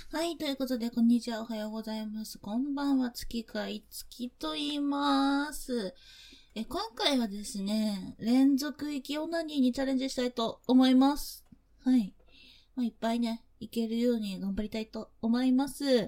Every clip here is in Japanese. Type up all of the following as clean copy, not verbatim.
はい、ということで、こんにちは、おはようございます。こんばんは、月海月と言います。今回はですね、連続息オナニーにチャレンジしたいと思います。はい。いっぱいね、いけるように頑張りたいと思います。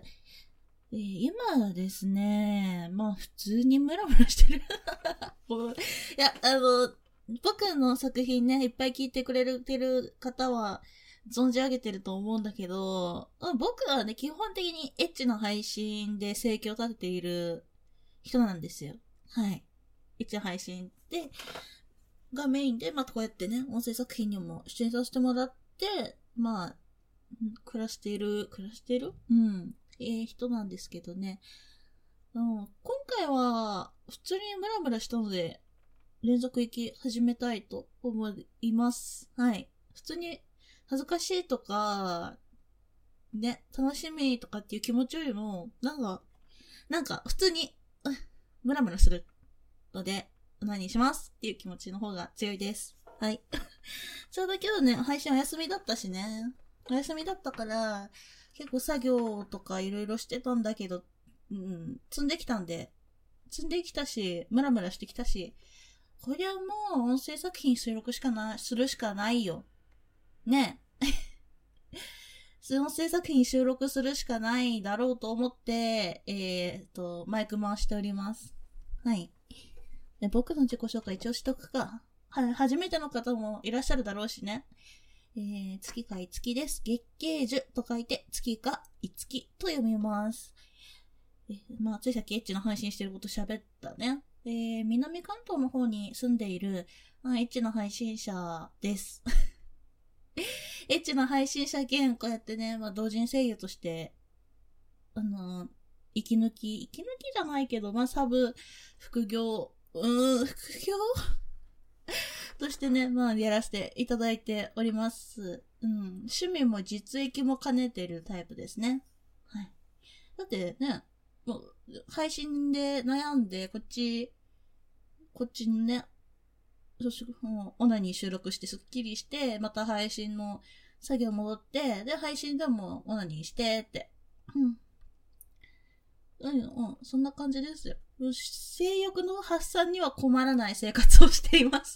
今はですね、普通にムラムラしてる。いや、僕の作品ね、いっぱい聞いてくれてる方は、存じ上げてると思うんだけど、僕はね、基本的にエッチな配信で生計を立てている人なんですよ。はい。エッチな配信で、がメインで、こうやってね、音声作品にも出演させてもらって、暮らしている人なんですけどね。今回は、普通にムラムラしたので、連続行き始めたいと思います。はい。普通に恥ずかしいとか、ね、楽しみとかっていう気持ちよりも、普通に、ムラムラするので、何しますっていう気持ちの方が強いです。はい。ちょうど今日ね、配信お休みだったしね。お休みだったから、結構作業とかいろいろしてたんだけど、積んできたし、ムラムラしてきたし、こりゃもう音声作品するしかないよ。ね。音声作品収録するしかないだろうと思って、マイク回しております。はい。で僕の自己紹介一応しとくか。はい、初めての方もいらっしゃるだろうしね。月かいつきです。月桂樹と書いて、月かいつきと読みます。ついさっきエッチな配信してること喋ったね。南関東の方に住んでいる、エッチな配信者です。エッチな配信者兼、こうやってね、同人声優として、息抜きじゃないけど、副業としてね、やらせていただいております。趣味も実益も兼ねてるタイプですね。はい。だってね、もう、配信で悩んで、こっちにね、オナニー収録してスッキリして、また配信の作業戻って、で、配信でもオナニーしてって。そんな感じですよ。性欲の発散には困らない生活をしています。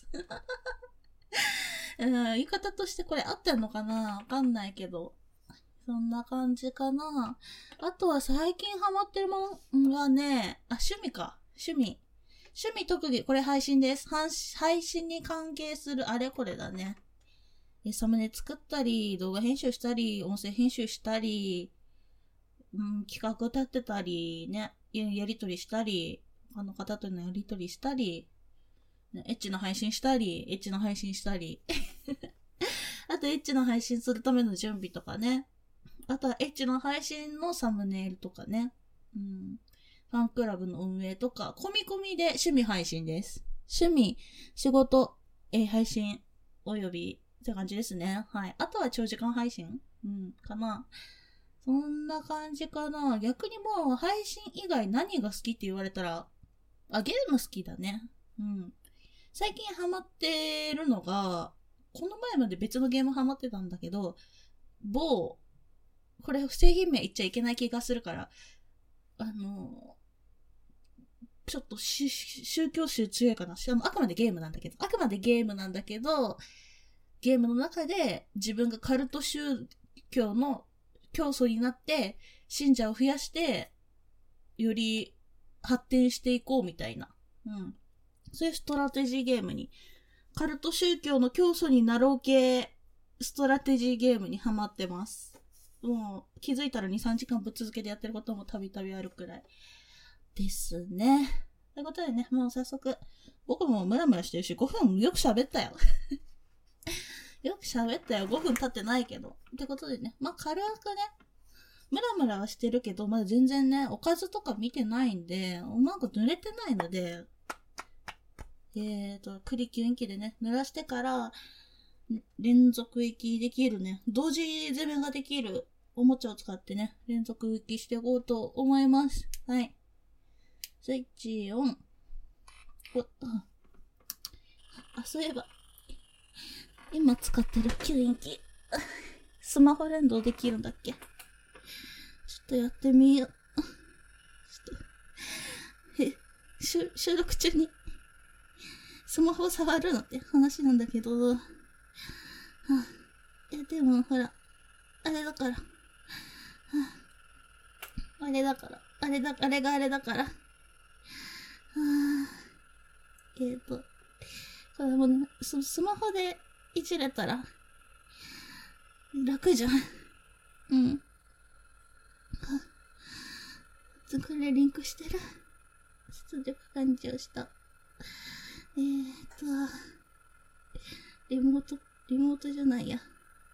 言い方としてこれ合ってんのかなわかんないけど。そんな感じかな。あとは最近ハマってるもんはね、趣味か。趣味特技、これ配信です。配信に関係するあれこれだね。サムネ作ったり、動画編集したり、音声編集したり、企画立てたり、ね、やりとりしたり、他の方とのやりとりしたり、エッチな配信したり、あとエッチな配信するための準備とかね。あとはエッチな配信のサムネイルとかね。ファンクラブの運営とか、込み込みで趣味配信です。趣味、仕事、配信、および、って感じですね。はい。あとは長時間配信かな。そんな感じかな。逆にもう配信以外何が好きって言われたら、ゲーム好きだね。最近ハマってるのが、この前まで別のゲームハマってたんだけど、これ製品名言っちゃいけない気がするから、ちょっと宗教集強いかな。あくまでゲームなんだけど、ゲームの中で自分がカルト宗教の教祖になって、信者を増やして、より発展していこうみたいな。そういうストラテジーゲームに、カルト宗教の教祖になろう系、ストラテジーゲームにハマってます。もう、気づいたら2、3時間ぶっ続けてやってることもたびたびあるくらい。ですね。ということでね、もう早速、僕もムラムラしてるし、5分よく喋ったよ。5分経ってないけど。ってことでね、軽くね、ムラムラはしてるけど、まだ全然ね、おかずとか見てないんで、うまく濡れてないので、栗吸引器でね、濡らしてから、連続息できるね、同時攻めができるおもちゃを使ってね、連続息していこうと思います。はい。スイッチオン。そういえば、今使ってる吸引器、スマホ連動できるんだっけ？ とやってみよう。収録中にスマホ触るのって話なんだけど、でもほら、あれがあれだから、これもね、スマホでいじれたら楽じゃん。これリンクしてる。出力完了した。リモートじゃないや。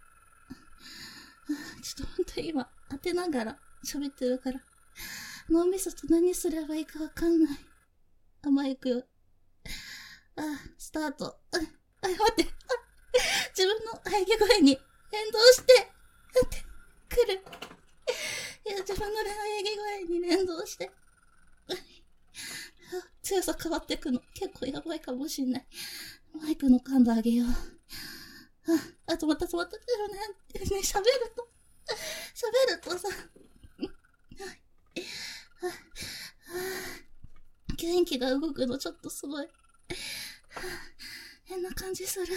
ちょっとほんと今、当てながら喋ってるから、脳みそと何すればいいかわかんない。マイク。スタート。待って。自分の喘ぎ声に連動して、来る。自分の喘ぎ声に連動して。強さ変わってくの。結構やばいかもしんない。マイクの感度上げよう。止まった。ね、喋るとさ、元気が動くのちょっとすごい。変な感じする。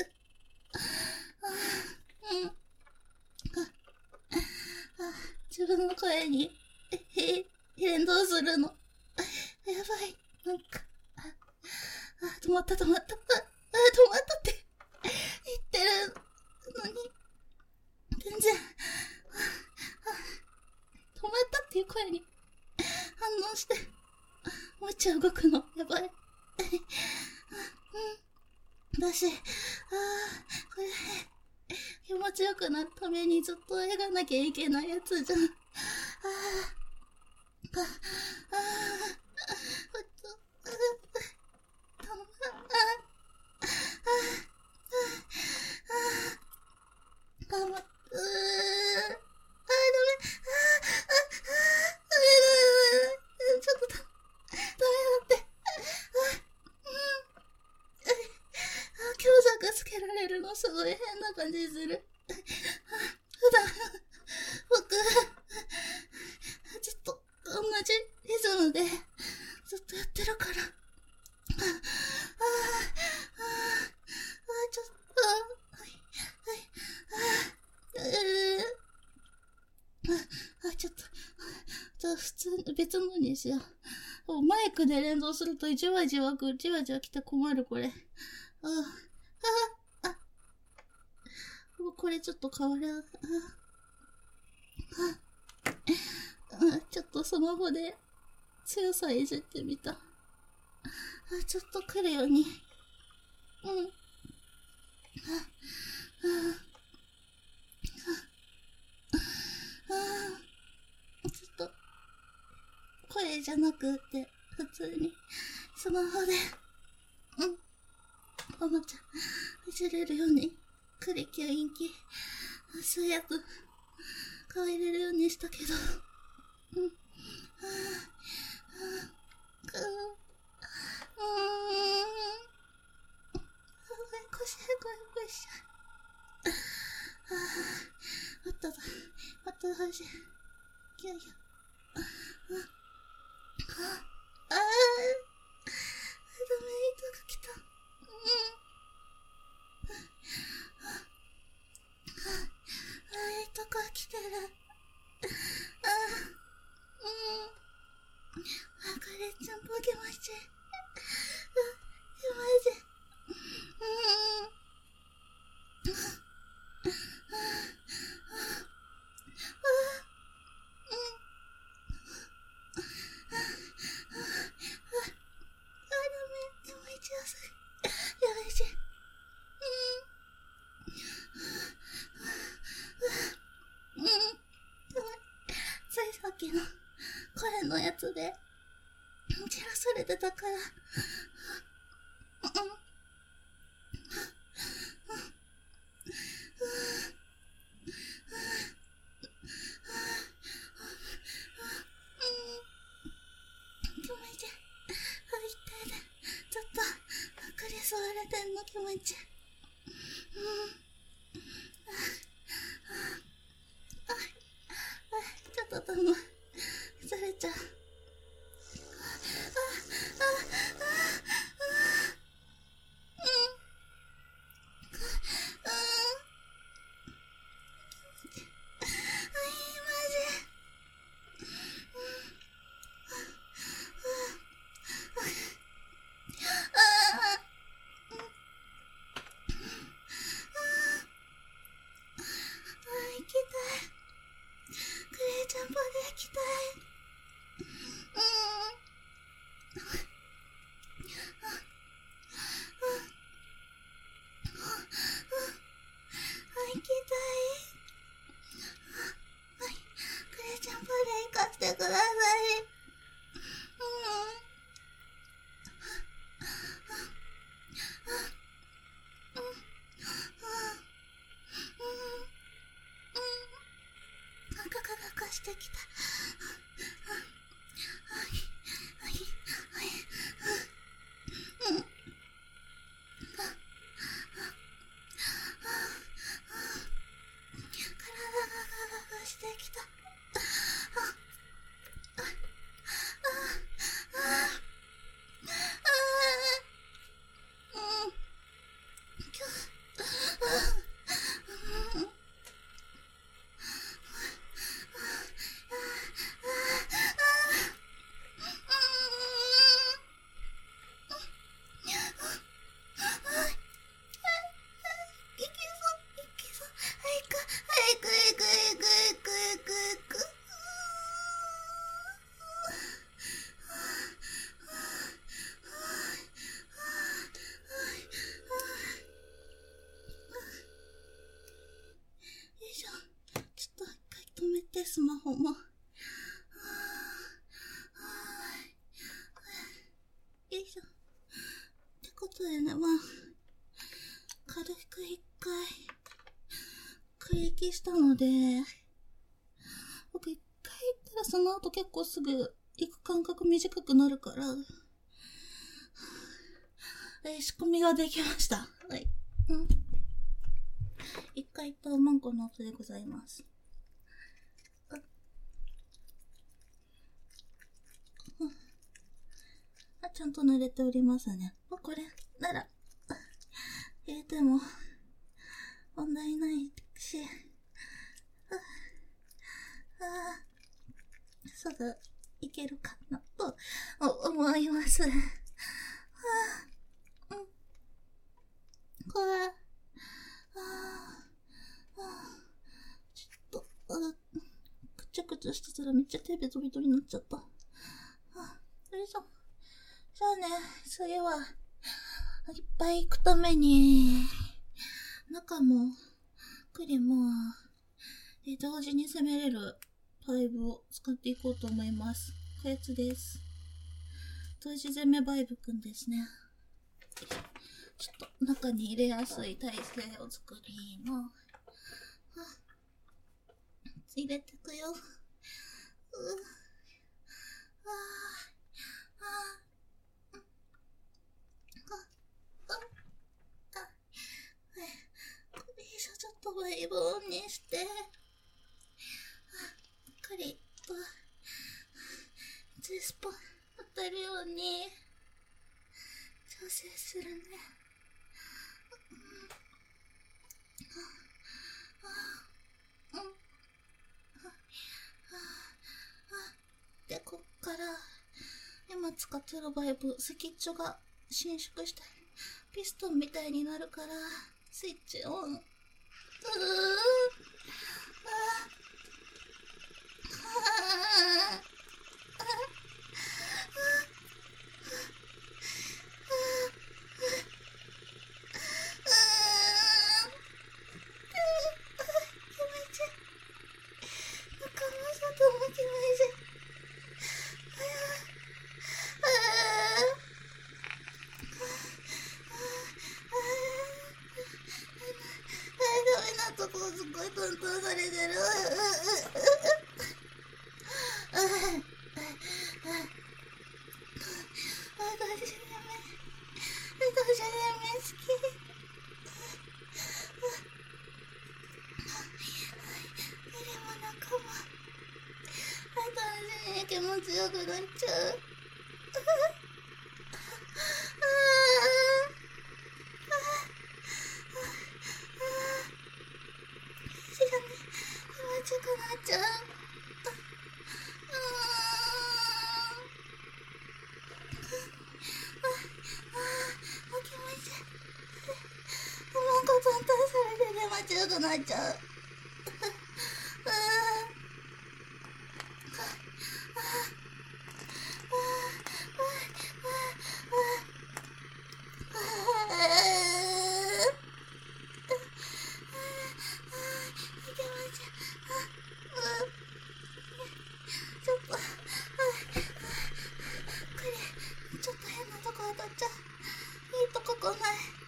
自分の声に連動するの。やばい。なんか、止まったって言ってるのに、全然、止まったっていう声に反応して、もう一度動くの。やばい。だし、これ、気持ちよくなるためにずっとやらなきゃいけないやつじゃん。つけられるのすごい変な感じする。普段、僕、ずっと同じリズムでずっとやってるから。じゃあ普通、別のにしよう。マイクで連動するとじわじわ来て困る、これ。これちょっと変わる。ちょっとスマホで強さいじってみた。ちょっと来るように。ちょっと、声じゃなくて、普通に、スマホで、おもちゃ、いじれるように、クリキュインキ、そうやつ、顔入れるようにしたけど、さっきの声のやつで散らされてたから、吸われてんの気持ち。ちょったむ。疲れちゃう。してきた。スマホも。よいしょ。ってことでね、軽く一回、区域したので、僕一回行ったらその後結構すぐ行く間隔短くなるから、仕込みができました。はい。一回行ったマンコの音でございます。ちゃんと濡れておりますね。これなら入れても問題ないし、すぐいけるかなと思います。これちょっとくちゃくちゃしてたらめっちゃ手ベトベトになっちゃった。よいしょ。じゃあね、次はいっぱい行くために、中も、栗も、同時に攻めれるバイブを使っていこうと思います。こやつです。同時攻めバイブくんですね。ちょっと中に入れやすい体勢を作ります。入れてくよ。ちょっとバイブオンにして、カリッとスポン当たるように調整するね。で、こっから今使ってるバイブ、先っちょが伸縮してピストンみたいになるからスイッチオン。すごいトントンされてる。 気持ちよくなっちゃう。気持ちよくなっちゃう。気持ちいい。なんか簡単それで気持ちよくなっちゃう。ちょっと変なとこ当たっちゃう。いいとこ来ない。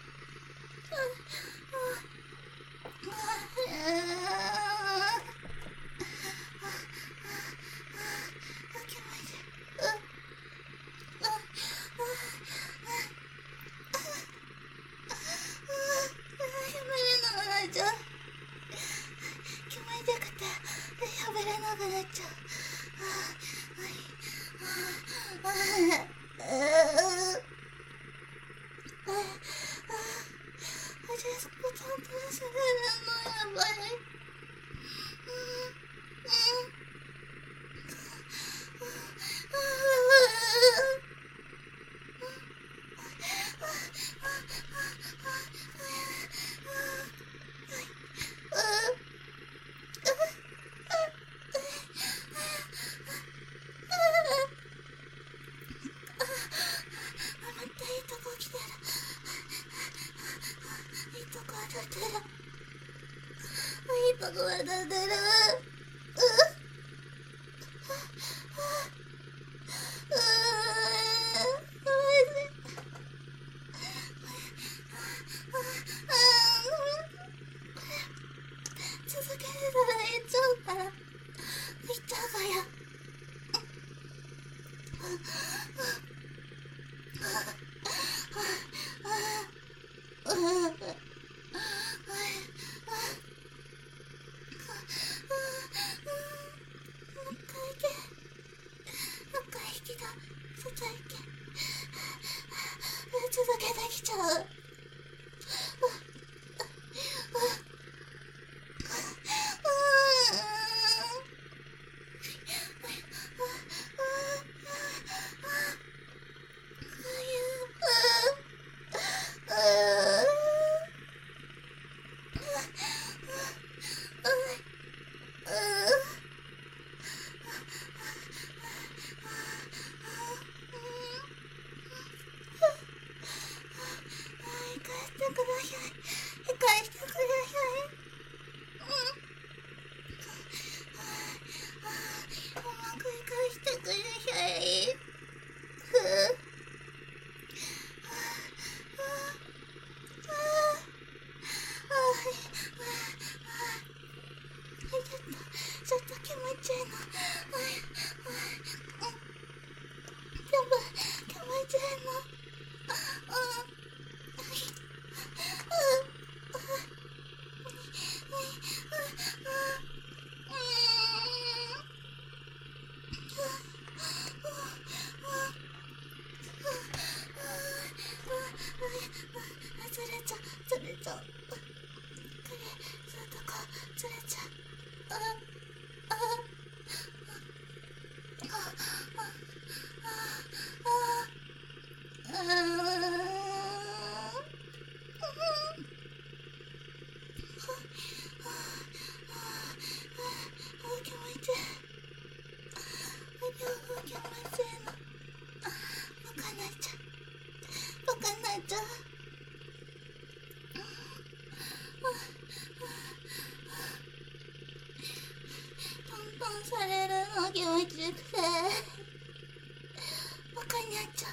気持ちよくて喋れなくなっちゃう。いいとこ当たってる。続けてたら行っちゃうから。行っちゃうから。続けてきちゃう。ちょっと気持ちいいの。気持ちいいの。ずれちゃう。これ、そういうとこ、ずれちゃう。されるの気持ちよくてバカになっちゃう。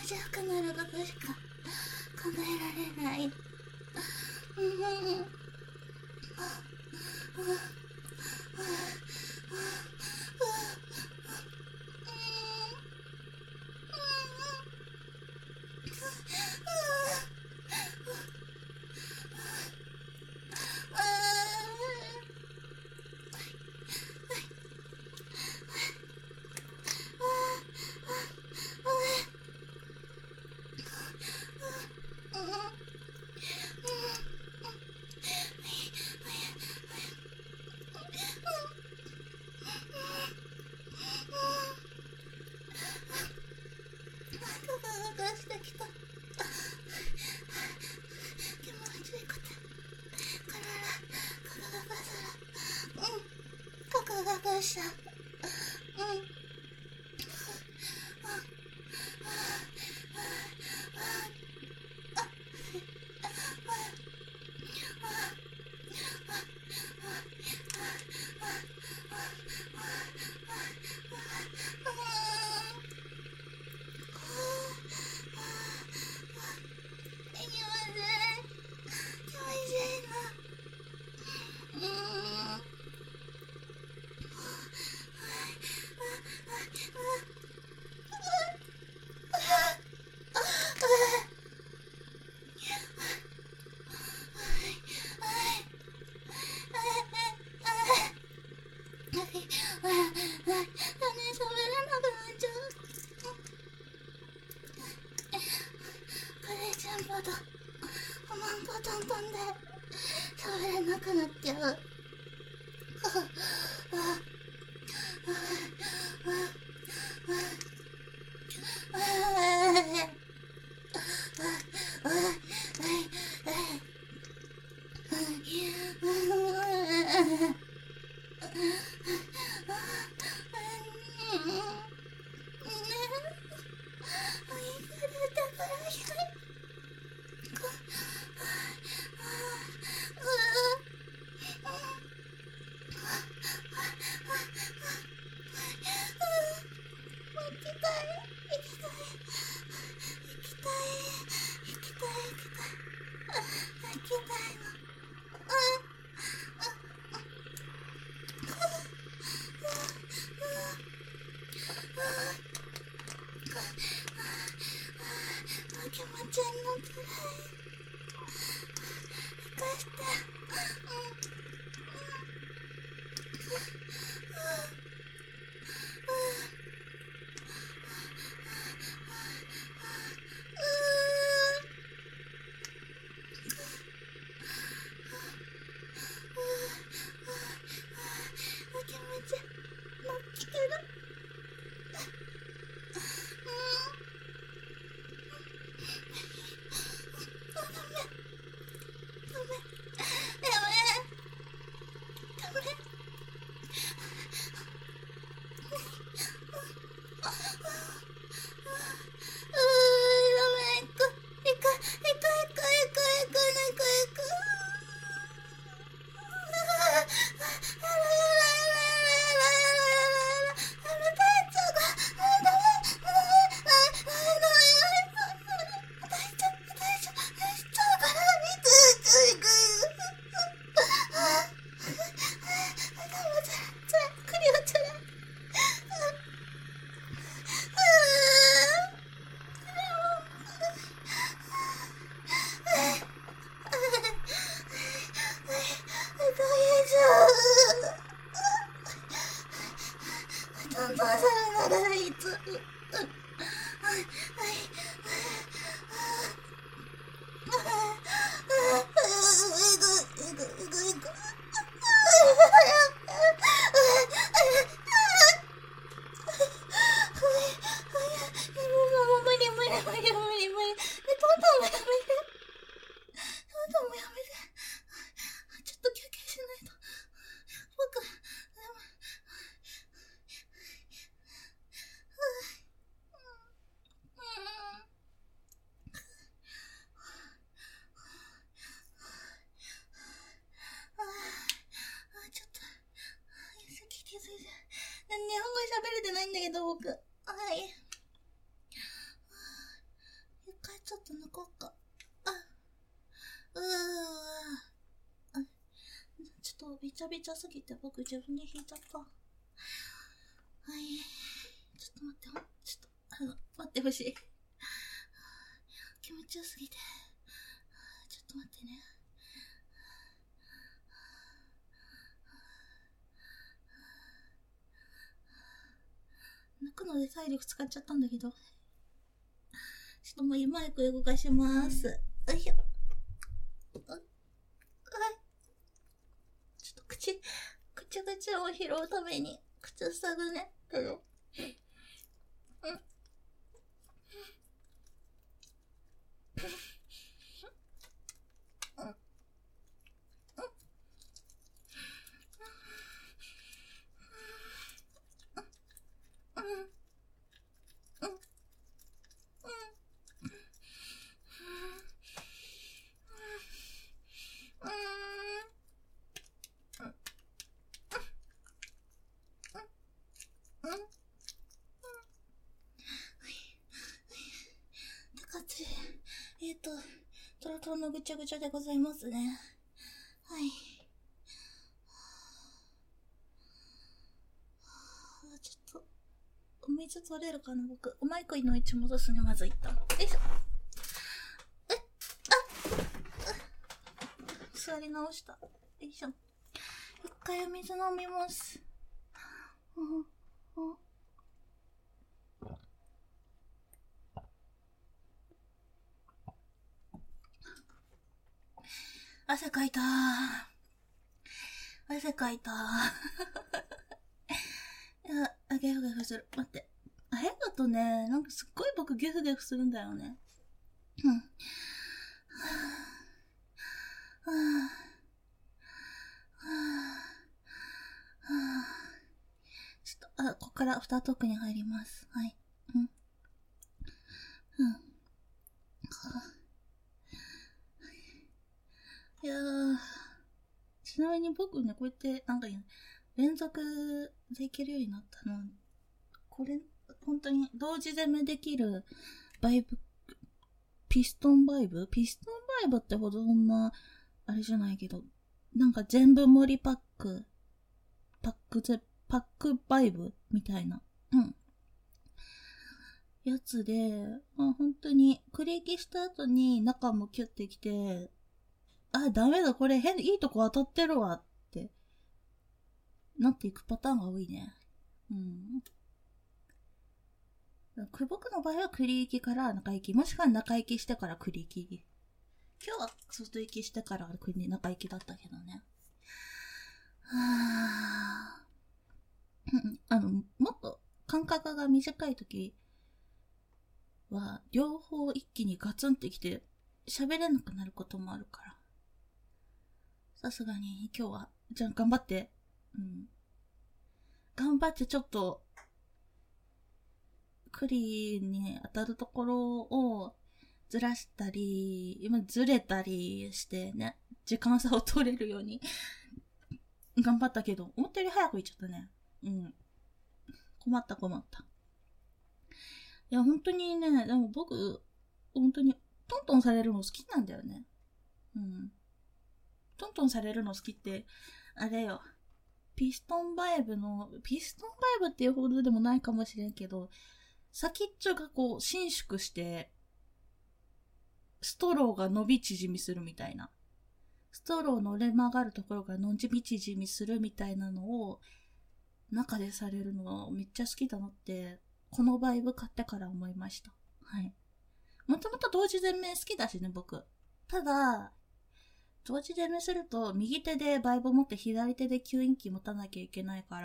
じくなることしか考えられない。喋れなくなっちゃう。 ちゃびちゃすぎて僕自分で弾いちゃった。はい。ちょっと待って、ちょっと、待ってほしい。気持ちよすぎて。ちょっと待ってね。泣くので体力使っちゃったんだけど。ちょっともうマイク動かします。よいしょ。はい。ちょっと口を拾うために、口塞ぐね。トロトロのぐちゃぐちゃでございますね。はい。ちょっと、お水取れるかな僕。マイクの位置戻すね、まず一旦。よいしょ。座り直した。よいしょ。一回お水飲みます。汗かいたー。汗かいたー。ゲフゲフする。待って。ヘガとね、なんかすっごい僕ゲフゲフするんだよね。ちょっと、ここからアフタートークに入ります。はい。いやー、ちなみに僕ね、こうやってなんか連続できるようになったの、これ本当に同時攻めできるバイブ、ピストンバイブってほどそんなあれじゃないけど、なんか全部盛りパックバイブみたいなやつで、本当にクリーキした後に中もキュッてきて、ダメだ、これいいとこ当たってるわってなっていくパターンが多いね。僕の場合はクリーキから中行き、もしくは中行きしてからクリーキ。今日は外行きしてから中行きだったけどね。もっと間隔が短い時は両方一気にガツンってきて喋れなくなることもあるから。さすがに今日は、じゃあ頑張って。頑張ってちょっと、クリに当たるところをずらしたり、今ずれたりしてね、時間差を取れるように頑張ったけど、思ったより早く行っちゃったね。困った。いや、本当にね、でも僕、本当にトントンされるの好きなんだよね。トントンされるの好きって、あれよ。ピストンバイブっていうほどでもないかもしれんけど、先っちょがこう、伸縮して、ストローが伸び縮みするみたいな。ストローの折れ曲がるところが伸び縮みするみたいなのを、中でされるのめっちゃ好きだなって、このバイブ買ってから思いました。はい。もともと同時全面好きだしね、僕。ただ、同時攻めすると右手でバイブ持って左手で吸引器持たなきゃいけないから、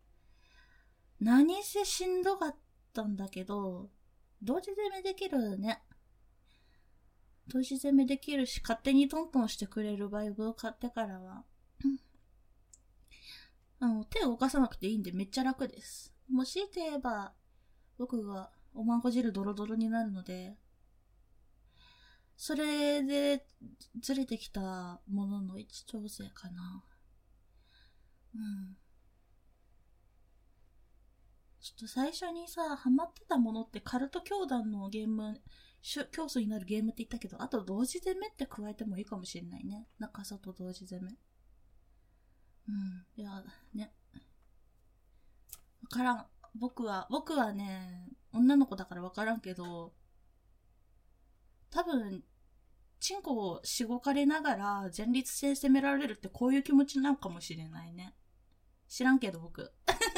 何せしんどかったんだけど、同時攻めできるね。同時攻めできるし、勝手にトントンしてくれるバイブを買ってからは、手を動かさなくていいんでめっちゃ楽です。もしいて言えば、僕がおまんこ汁ドロドロになるので、それでずれてきたものの位置調整かな。ちょっと最初にさ、ハマってたものってカルト教団のゲーム、教祖になるゲームって言ったけど、あと同時攻めって加えてもいいかもしれないね。中里同時攻め。 いや、ね。わからん。僕はね、女の子だからわからんけど、多分、チンコをしごかれながら前立腺責められるってこういう気持ちなんかもしれないね。知らんけど僕。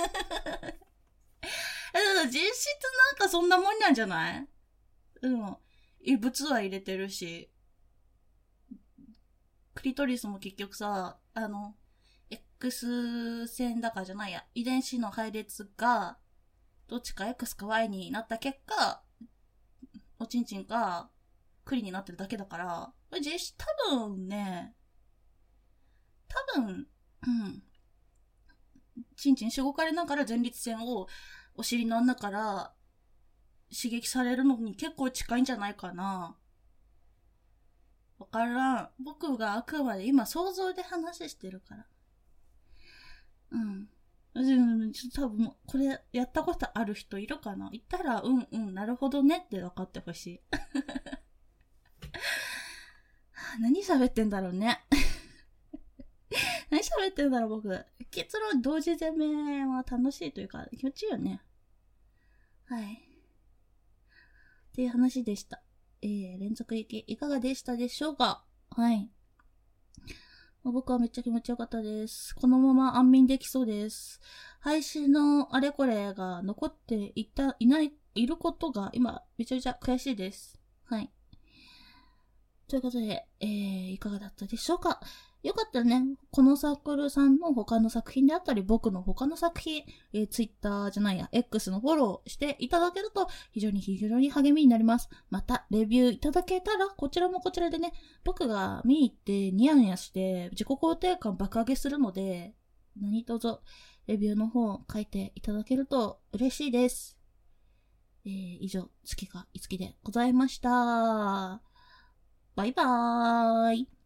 実質なんかそんなもんなんじゃない？異物は入れてるし、クリトリスも結局さ、X 線だからじゃないや、遺伝子の配列が、どっちか X か Y になった結果、おちんちんがクリになってるだけだから、実質多分、ちんちんしごかれながら前立腺をお尻の穴から刺激されるのに結構近いんじゃないかな。わからん。僕があくまで今想像で話してるから。多分、これやったことある人いるかな？言ったら、なるほどねって分かってほしい。何喋ってんだろうね。何喋ってんだろう僕。結論同時攻めは楽しいというか気持ちいいよね。はい。っていう話でした。連続行きいかがでしたでしょうか？はい。僕はめっちゃ気持ちよかったです。このまま安眠できそうです。配信のあれこれが残っていることが今めちゃめちゃ悔しいです。はい。ということで、いかがだったでしょうか？よかったらね、このサークルさんの他の作品であったり、僕の他の作品、Twitter じゃないや、X のフォローしていただけると、非常に励みになります。また、レビューいただけたら、こちらもこちらでね、僕が見に行ってニヤニヤして、自己肯定感爆上げするので、何卒、レビューの方書いていただけると嬉しいです。以上、月がいつきでございました。バイバーイ。